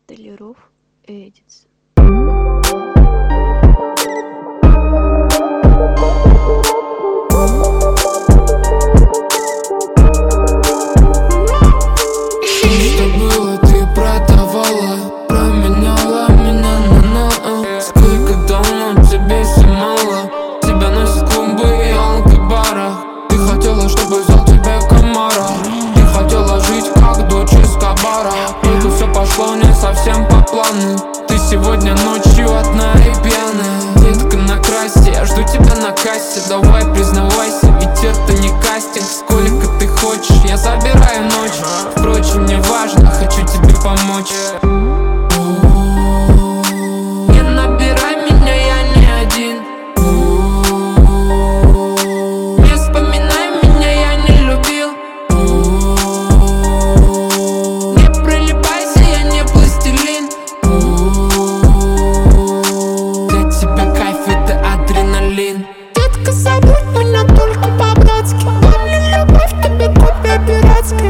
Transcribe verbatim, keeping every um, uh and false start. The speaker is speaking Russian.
Столяров Эдитс. Что было, ты продавала, променяла меня на на. Сколько давно тебе все мало, тебя носят клубы и алкобара. Ты хотела, чтобы взял тебе комара, ты хотела жить как дочь из Кабара. Только все пошло не совсем по плану. Ты сегодня ночью одна и пьяная. Детка, накрасься, я жду тебя на кассе. Давай признавайся, ведь это не кастинг. Сколько ты хочешь, я забираю ночь. Впрочем, не важно, хочу тебе помочь.